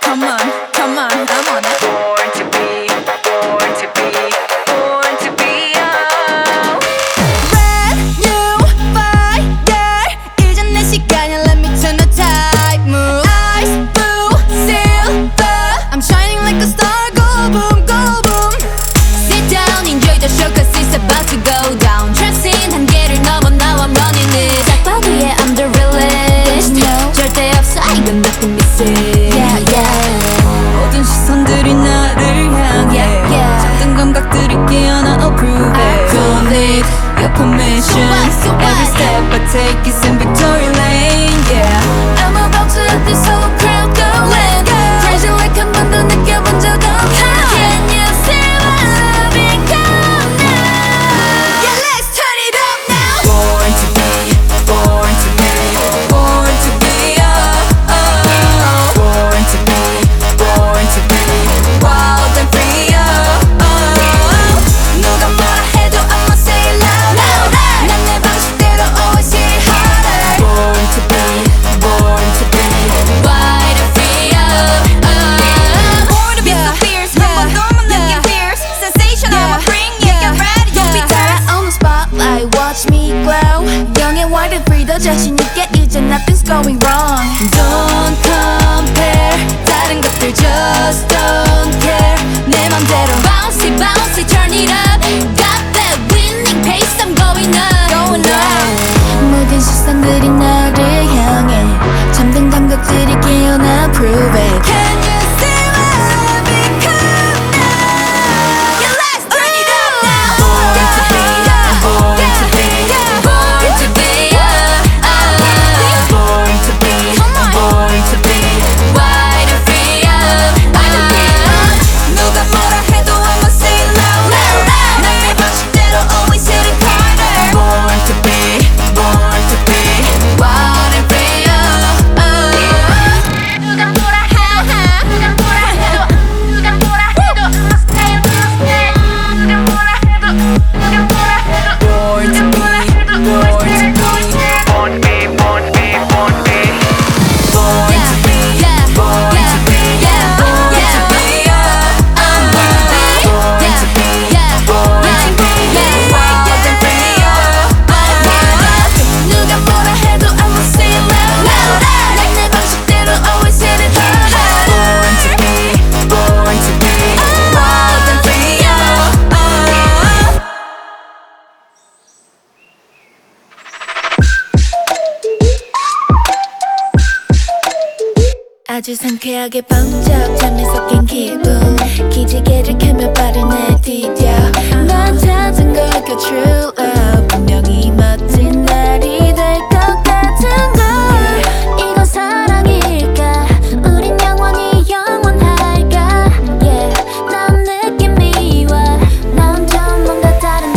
Come on, come on, I'm on it. Born to be, born to be, born to be young. Brand new fire. 이젠 내 시간이야. Let me turn the tide. Move. Ice blue silver. I'm shining like a star. Go boom, go boom. Sit down, enjoy the show 'cause it's about to go down. Tracing 한계를 넘어 now I'm running it. 짝방 위에 I'm the realest. No. 절대 없어 이건 nothing missing. Yeah, yeah. 모든 시선들이 나를 향해. Yeah, yeah. 작은 감각들이 깨어나 approve it. Don't need your permission. Every step I take is in victory lane. Yeah, I'm about to let this whole crowd go. Crazy like 한 번도 느껴본 적 없어. Can you see my love become now? Yeah, let's turn it up now. Born to be, born to be, born to be young. Born to be, born to be, wild and free. 누가 뭐라 해도 I'ma say it louder. 난 내 방식대로 always hit it harder. Born to be, born to be, wild and free. Born to be so fierce. 한 번 더 느낀 fierce. Sensation I'ma bring you. Get ready, don't be tired. On the spotlight, watch me glow. Young and wild and free, 더 자신 있게 이제 nothing's going wrong. Don't compare. 다른 것들 just don't care. 내 맘대로 bouncy bouncy turn it up. Got that winning pace, I'm going up. Going up. 모든 시선들이 나를 향해. 잠든 감각들이 깨어나 prove it. Can you see my love become now? Yeah, let's turn it up now. Born to be, born to be, born to be young. Born to be, born to be, wild and free. 누가 뭐라 해도 I'ma say it louder. 난 내 방식대로 always hit it harder. Born to be, born to be, wild and free. 누가 뭐라 해도, 누가 뭐라 해도, 누가 뭐라 해도 I'ma stay, I'ma stay. 누가 뭐라 해도, 누가 뭐라 해도, born to be, born to be, born to be, born to be, born to be, born to be, born to be, born to be young. Born to be, born to be, wild and free. 누가 뭐라 해도 I'ma say it louder. 난 내 방식대로 always hit it harder. Born to be, born to be, wild and free. 아주 상쾌하게 번쩍 잠에 섞인 기분 기지개를 켜며 발을 내디뎌 난 찾은 걸까 true love 분명히 멋진 날이 될 것 같은 걸 이건 사랑일까 우린 영원히 영원할까 yeah 난 느낌이 와난 좀 뭔가 다른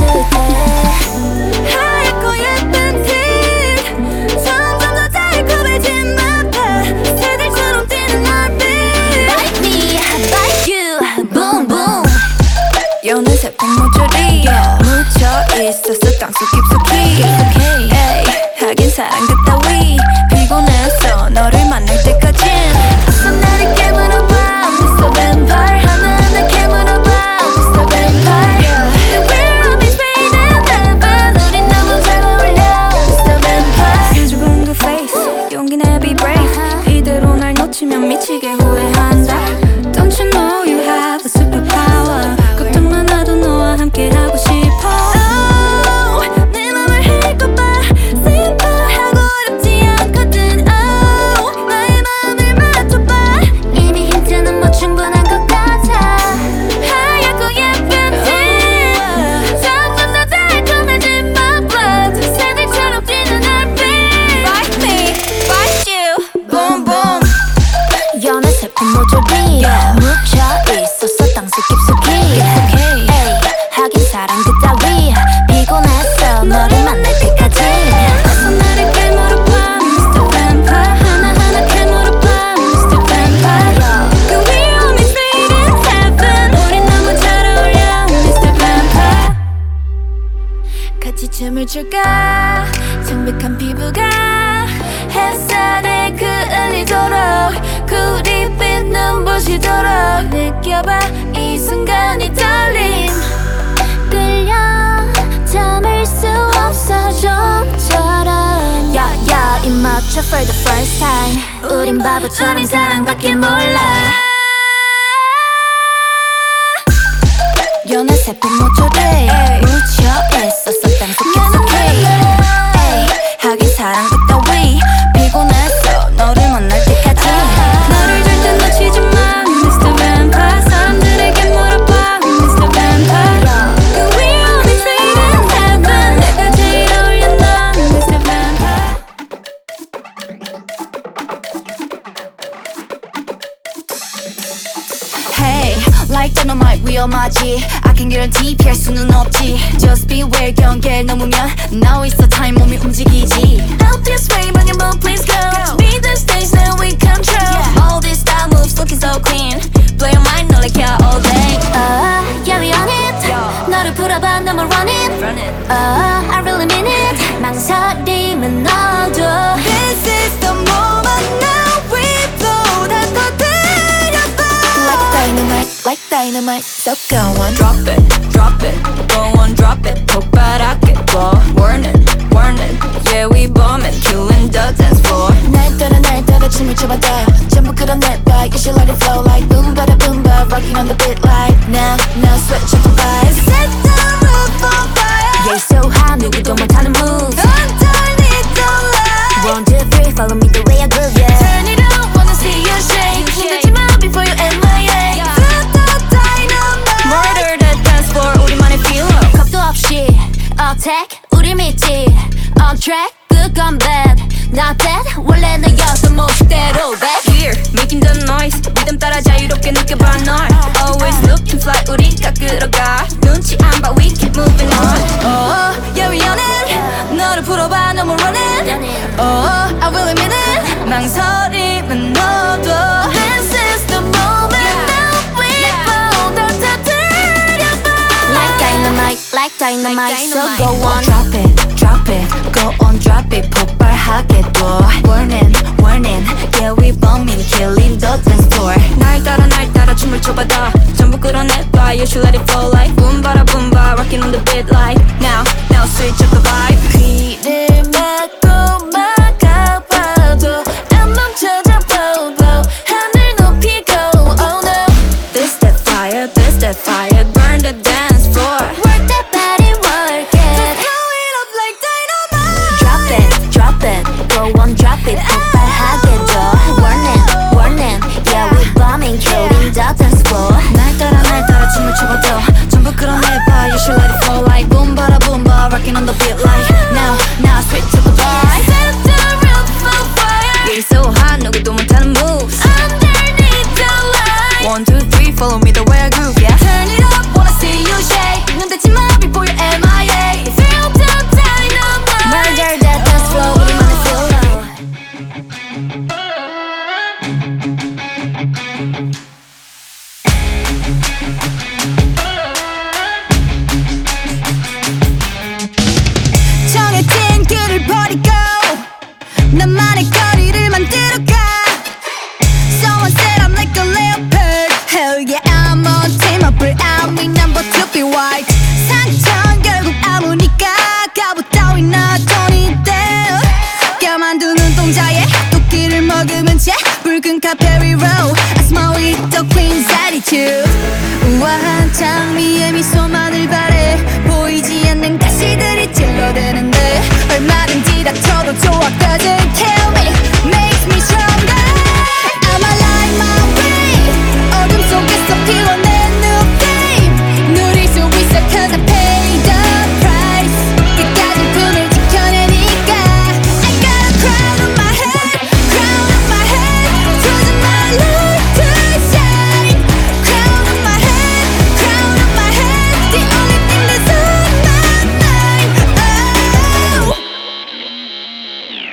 듯해 하얗고 예쁜 티 점점 더 달콤해진 맛봐 새들처럼 뛰는 얼빛 Bite me, bite you, boom boom 여는 새콤 모조리 묻혀 있었어 땅속 깊숙이 에이 하긴 사랑 그따위 피곤했어 너를 만날 때까진 어서 나를 깨물어봐 Mr. Vampire 하나하나 깨물어봐 Mr. Vampire We're always fading heaven 우린 너무 잘 어울려 Mr. Vampire 수줍은 그 face 용기 내 be brave 이대로 날 놓치면 미치게 후회한다 Don't you know you have a superpower 걱정만 하도 너와 함께 하고 싶어 Oh 내 맘을 읽어봐 Simple하고 어렵지 않거든 Oh 나의 마음을 맞춰봐 이미 힌트는 뭐 충분한 것 같아 하얗고 예쁜 티 점점 더 달콤해진 my blood 새들처럼 뛰는 얼빛 Bite me, bite you, boom boom 연애 슬픈 모조리 묻혀 있었어 땅속 깊숙이 에이 하긴 사랑 그따위 피곤했어 너를 만날 때까지 어서 나를 깨물어봐 Mr. Vampire 하나하나 깨물어봐 Mr. Vampire We're always fading heaven 우린 너무 잘 어울려 Mr. Vampire 같이 춤을 출까 창백한 피부가 햇살에 그을리도록 구릿빛 눈 부서지도록 느껴봐 이 순간이 떨림 끌려 참을 수 없어 좀처럼 야야 입 맞춰 for the first time 우린 바보처럼 사랑밖에 몰라 연애 세포 모조리 묻혀 있었어 땅속 계속해 하긴 사랑도 따위 피곤했어 너를 만날 때까지 너를 절대 놓치지 마 Mr. Vampire 사람들에게 물어봐 Mr. Vampire Could we all be treated in heaven 내가 제일 어울려 넌 Mr. Vampire Hey, like dynamite 위험하지 I can guarantee 피할 수는 없지 Just beware 경계를 넘으면 Now is the time 몸이 움직이지 Out this way 방해 move please go Be the stage now we control All these style moves looking so clean Play your mind no like yeah all day Yeah we on it 너를 풀어봐 너만 run it I really mean it 망설임은 너도 This is the moment now we blow 다 터뜨려봐 Like dynamite So go on drop it Go on drop it 폭발하게 blow Warning Yeah we bombing Killing the dance floor 날 따라 춤을 춰봐다 전부 끌어내봐 You should let it flow like boom bada boom ba Rocking on the beat like now switch up the vibes Set the roof on fire Yeah it's so hot 누구도 못하는 moves Underneath the light 1, 2, 3 follow me the way I groove yeah Turn it up wanna see you shake 흔들지 마 before you MIA Murder the dance floor 우리만의 feel 겁도 없이 attack 우리 믿지 On track 그건 bad Not that 원래 너였던 모습대로 back Here making the noise 리듬 따라 자유롭게 느껴봐 널 Always looking fly 우리가 끌어가 눈치 안 봐 we keep moving on Oh yeah we on it 너를 풀어봐 너무 running Oh I really mean it 망설임은 너도 This is the moment now we fall 다 터뜨려봐 Like dynamite so go on drop it go on drop it 폭발하게 둬 Warning yeah we bombing killing the dance floor 날 따라 춤을 춰봐다 전부 끌어내봐 You should let it flow like boom bada boom ba Rocking on the beat like now switch up the vibe 귀를 막고 막아봐도 안 멈춰져 blow 하늘 높이 go oh no This that fire burn the dance floor Work that body work it Just blow it up like dynamite Drop it go on drop it 폭발하게 줘 Warning yeah we bombing killing the dance floor 날 따라 춤을 춰봐도 전부 끌어내봐 You should let it flow like boom bada boom ba Rocking on the beat like now switch up the vibe Set the roof on fire Yeah it's so hot 누구도 못하는 moves Underneath the light 1, 2, 3 follow me the way I groove yeah Turn it up wanna see you shake 눈 떼지 마 before you MIA Feel the dynamite Murder that dance floor 우리만의 flow 정해진 길을 버리고 나만의 거리를 만들어가 Someone said I'm like a leopard Hell yeah I'm on team up I'm in number 2 be white 상처는 결국 아무니까 갑옷 따윈 나 don't need that 껴만두 눈동자에 도끼를 머금은 채 붉은 카페리 row I smile with the queen's attitude 우아한 장미의 미소만을 바래 보이지 않는 가시들이 찔러대는데 얼마든지 다쳐도 좋아 doesn't kill me makes me stronger I'm alive my way 어둠 속에서 피워낸 new flame 누릴 수 있어 cause I paid the price 끝까지 꿈을 지켜내니까 I got a crown on my head choosing my life to shine crown on my head the only thing that's on my mind oh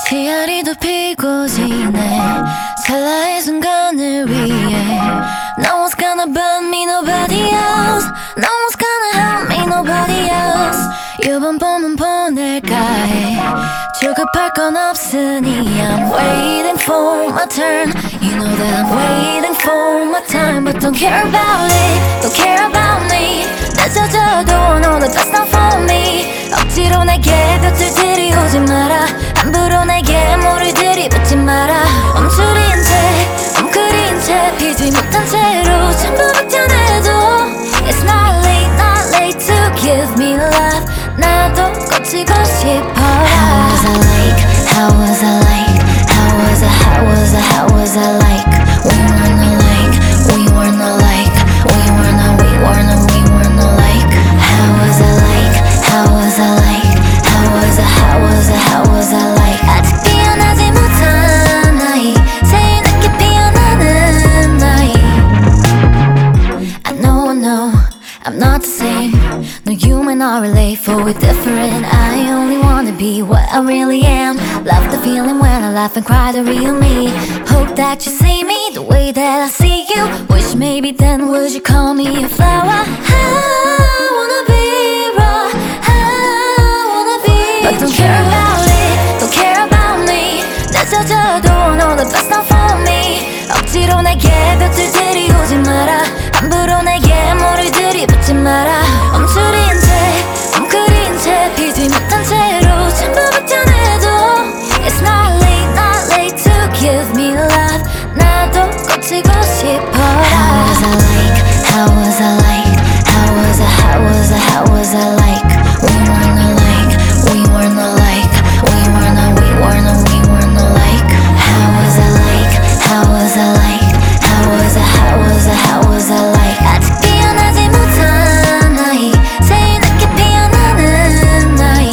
피아리도 피고 지네 찰나의 순간을 위해 No one's gonna burn me, nobody else No one's gonna help me, nobody else 이번 봄은 보낼까 해 조급할 건 없으니 I'm waiting for my turn You know that I'm waiting for my time But don't care about it, don't care about me 늦어져도 너는 just not for me 억지로 내게 곁을 들이오지 마라 함부로 내게 뭐를 들이붓지 마라 멈추린 채 웅크린 채 피지 못한 채로 전부 박탈해도 It's not late to give me love 나도 꽂히고 싶어 How was I like, how was I like How was I like We weren't alike, we weren't alike We weren't alike How was I like, how was I like How was I like 아직 피어나지 못한 나이 새이 늦게 피어나는 나이 I know I'm not the same No, you may not relate, for we're different I only wanna be what I really am Love the feeling when I laugh and cry, the real me Hope that you see me the way that I see you Wish maybe then would you call me a flower I wanna be raw I wanna be But don't care about it, don't care about me 늦어져도 no, the best not for me 억지로 내게 곁을 들이오지 마라 함부로 내게 뭐를 들이붓지 마라 멈추린 채 웅크린 채 피지 못한 채로 전부 박탈해도 It's not late to give me love 나도 꽂히고 싶어 How was I like, how was I like How was I like We weren't alike, we weren't alike We weren't alike How was I like, how was I like How was I like 아직 피어나지 못한 나이 새이 늦게 피어나는 나이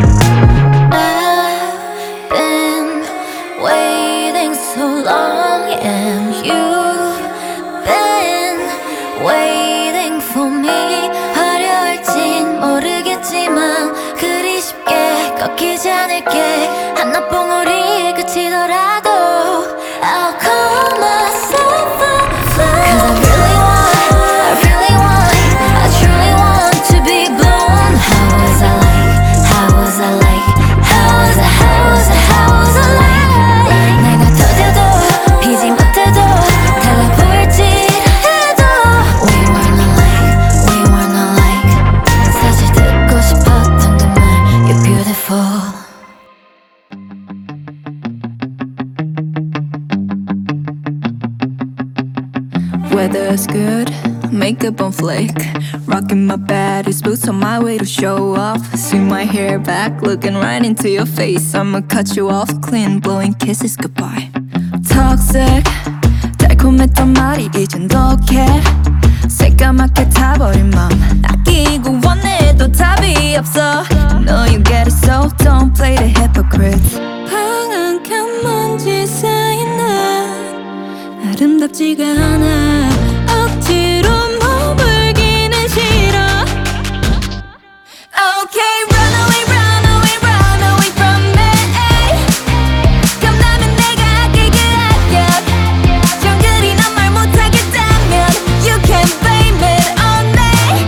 I've been waiting so long And you've been waiting for me 화려할진 모르겠지만 그리 쉽게 꺾이지 않을게 하나봉우리 그치더라도 I'll call myself a flower Cause I really want I truly want to be blown How was I like, how was I like How was I like 내가 터져도 피지 못해도 달라 보일지라도 We weren't alike 사실 듣고 싶었던 그 말 You're beautiful Weather's good, makeup on flick Rocking my baddest boots on my way to show off Swing my hair back, looking right into your face I'ma cut you off clean, blowing kisses goodbye Toxic, 달콤했던 말이 이젠 독해 새까맣게 타버린 맘 아끼고 원해도 답이 없어 No, you get it so don't play the hypocrite 방황한 먼지 쌓인 날 아름답지가 않아 억지로 머물기는 싫어 Okay, run away, run away, run away from me 겁나면 내가 할게 그 악역 정글이 난 말 못하겠다면 You can blame it on me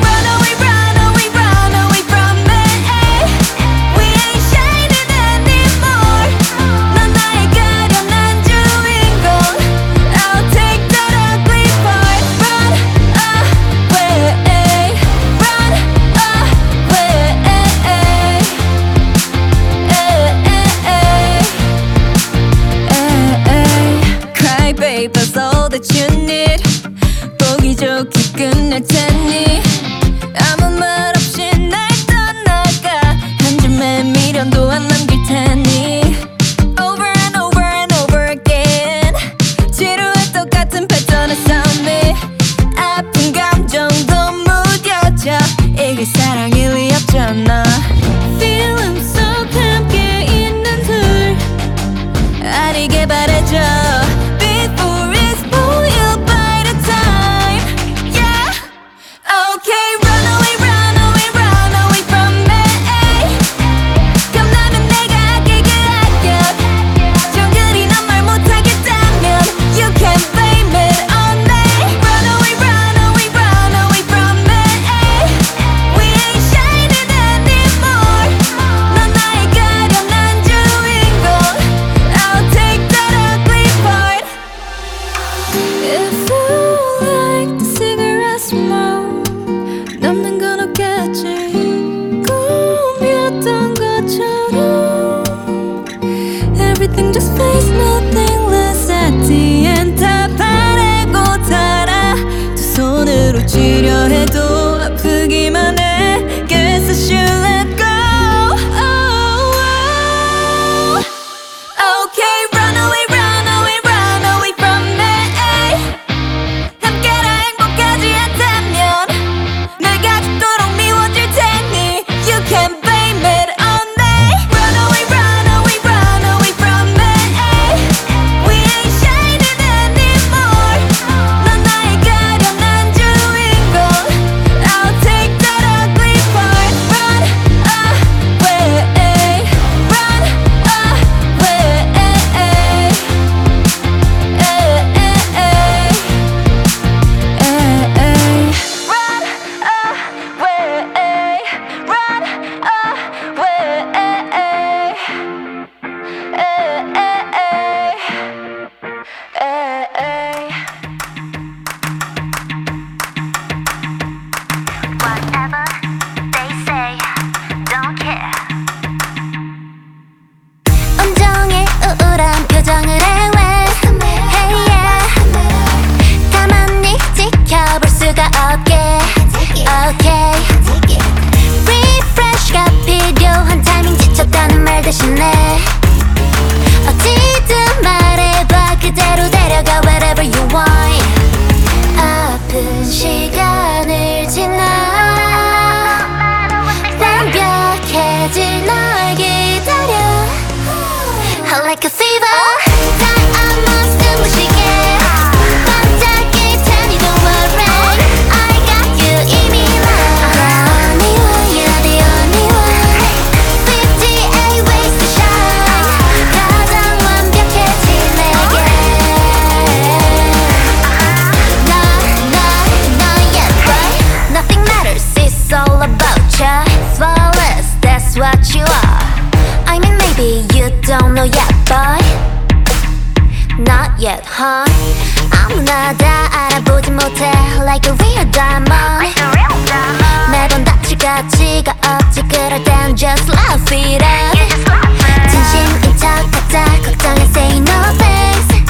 get high. 아무나 다 알아보지 못해 like a real diamond. 매번 다칠 가치가 없지. 그럴 땐 just laugh it up. 진심인 척하자 걱정해 say no thanks.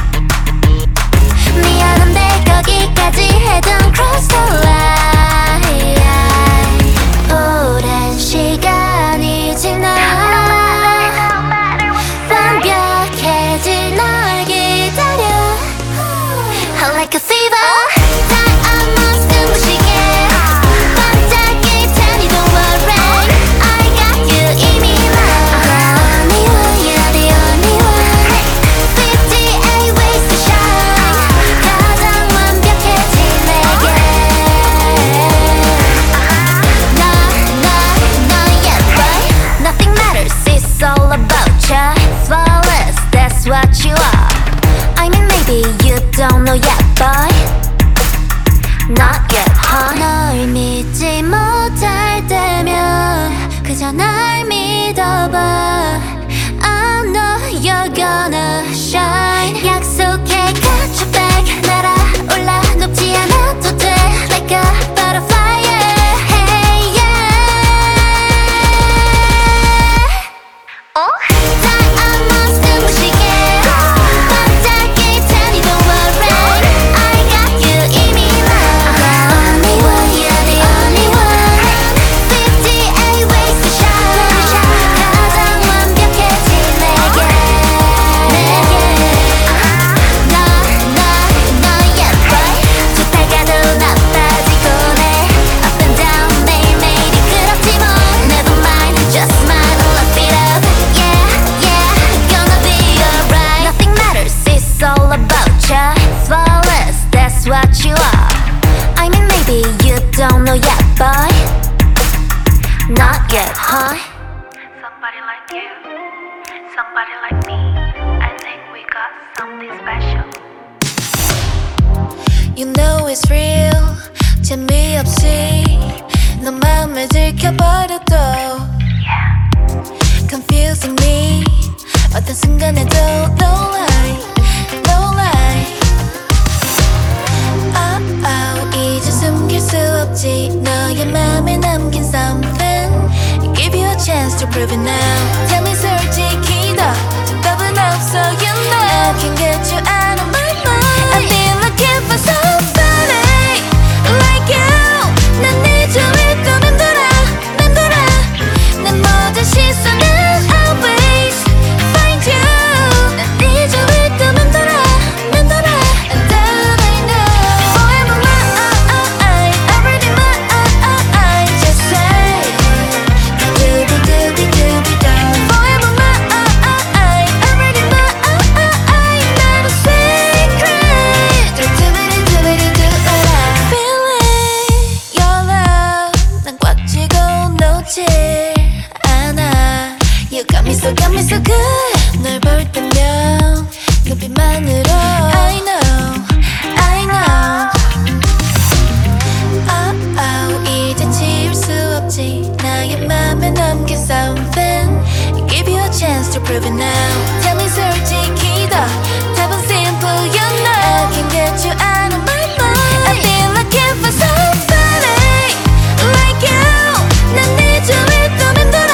미안한데 거기까지 해 don't cross the line. 오랜 시간이 지나 완벽해질 널 기다려 like a fever. Don't know yet, boy. Not yet, huh? 널 믿지 못할 때면 그저 날 믿어봐. I know you're gonna shine. 약속해, got your back. 날아올라 높지 않아도 돼. Like a butterfly, yeah. Hey, yeah. Don't know yet, boy. Not yet, huh? Somebody like you, somebody like me. I think we got something special. You know it's real. 재미없이 너 맘을 들켜버려도 Confusing me. 어떤 순간에도 no lie, no lie. 이제 숨길 수 없지. 너의 맘에 남긴 something. Give you a chance to prove it now. Tell me 솔직히 더 답은 없어 you know. I can get you out of my mind. I've been looking for somebody like you. 난 네 주위를 또 맴돌아 내 모든 시선은 always find you. 난 네 주위를 또 맴돌아 And all I know forever mine, already mine. Just say doobie down. Forever mine, already mine. Not a secret. Do-do-be-do-be-do-be-do. Feeling your love 난 꽉 쥐고 놓질 않아. You got me so good. 널 볼 때면 눈빛만으로 I know 이제 지울 수 없지. 나의 맘에 남긴 something. Give you a chance to prove it now. Tell me 솔직히 더 답은 simple you know. I can get you out of my mind. I've been looking for somebody like you. 난 네 주위를 또 맴돌아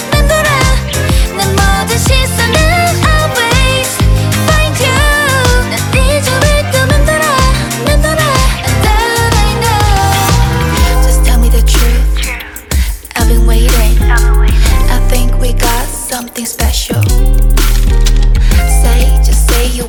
내 모든 시선은 always find you. 난 네 주위를 또 맴돌아 And all I know. Just tell me the truth. I've been waiting. I think we got something special. Just say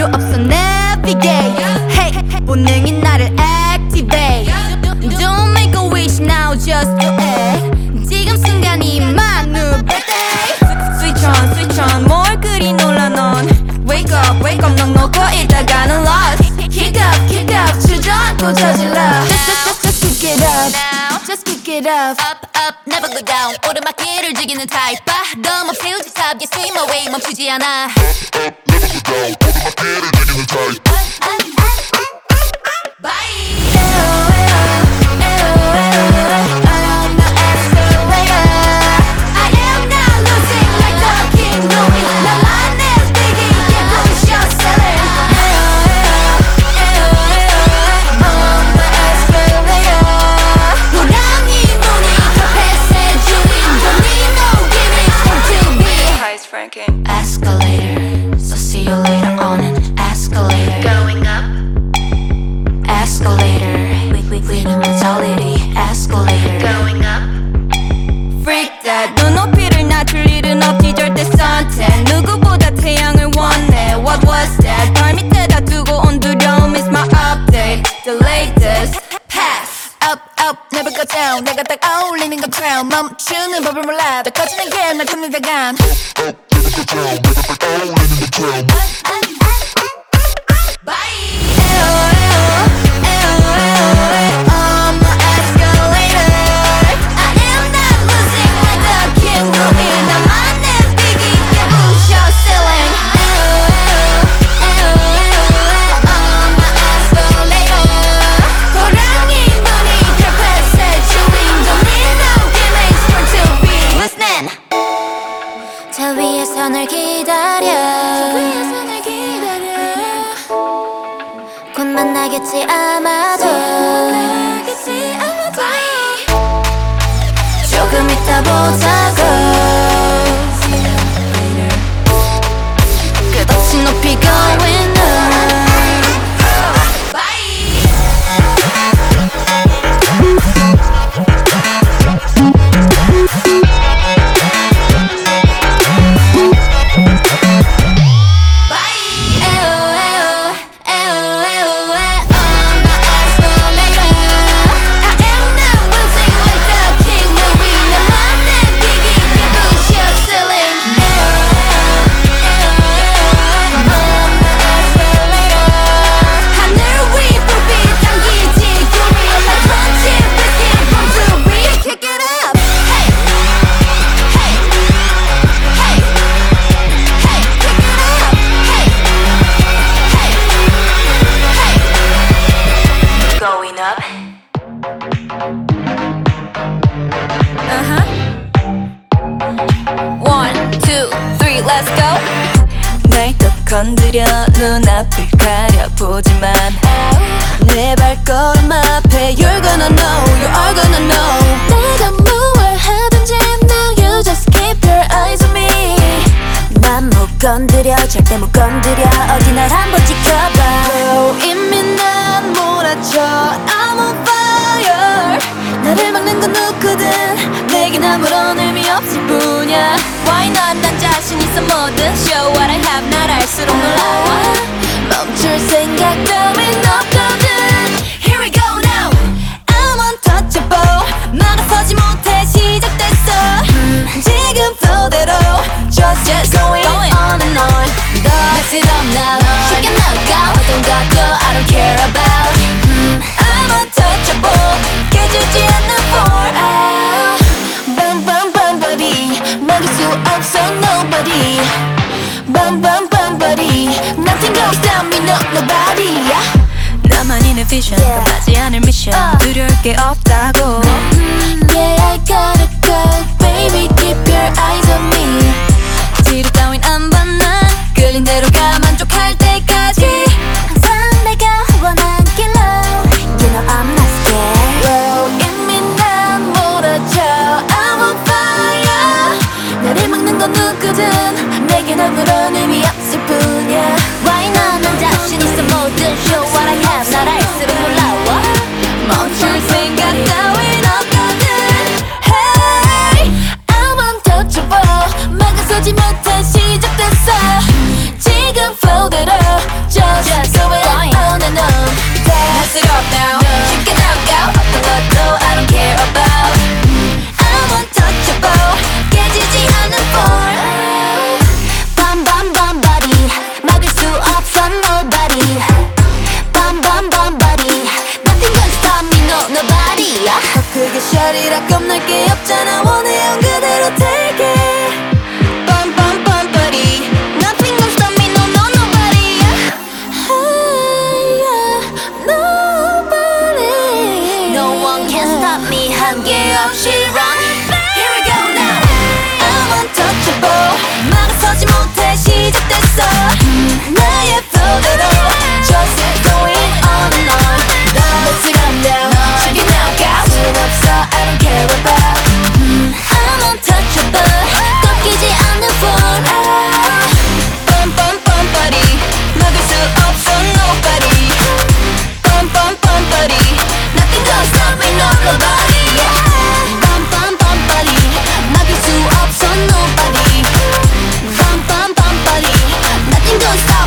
필요 없어 navigate Hey 본능이 나를 activate Don't make a wish now just do it 지금 순간이 my new birthday Switch on 뭘 그리 놀라 넌 Wake up 넌 놓고 있다가는 lost Kick up 주저앉고 저질러 Just kick it up Just kick it up up never go down 오르막길을 즐기는 타입 봐 너무 future top you swim away 멈추지 않아 Escalator, so see you later on an escalator. Going up. Escalator, winning mentality. Escalator. Going up. Freak that 눈높이를 낮출 일은 없지 절대 선택 누구보다 태양을 원해 What was that 발 밑에다 두고 온 두려움 is my update The latest pass Up never go down 내가 딱 어울리는 건 crown 멈추는 법을 몰라 더 커지는 게 날 탐내다간 저 위에서 널 기다려 곧 만나겠지 아마도 조금 이따 보자고 끝없이 높이 going up Let's go 날 또 건드려 눈앞을 가려보지만 내 발걸음 앞에 You're gonna know, you are gonna know 내가 뭘 하든지 Now you just keep your eyes on me 난 못 건드려 절대 못 건드려 어디 날 한번 지켜봐 이미 난 몰아쳐 I'm on fire 나를 막는 건 누구든 내겐 아무런 의미 없을 뿐이야 Why not 난 자신 있어 뭐든 Show what I have 날 알수록 놀라워 멈출 생각 따윈 없거든 Here we go now I'm untouchable 막아서지 못해 시작됐어 지금 flow Just going on and on Mix it up now 쉽게 나가 어떤 것도 I don't care about I'm untouchable 깨지지 않는 for Bam bam bam body 막을 수 없어 nobody Bam bam bam body Nothing goes down me no nobody 나만이 내 vision 끝나지 않을 미션 두려울 게 없다고 Yeah I gotta go Baby keep your eyes on me 뒤로 따윈 안 봐 난 끌린 대로 가 만족할 때까지 항상 내가 원한 길로 You know I'm not scared 이미 난 몰아쳐 I'm on fire 나를 막는 건 누구든 내겐 아무런 의미 없을 뿐이야 Why not 난 자신 있어 모든 Show what I have 날 알수록 놀라워 멈출 생각 따윈 없거든 Hey I'm untouchable 막아서지 못해 시작됐어 지금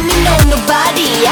me, no nobody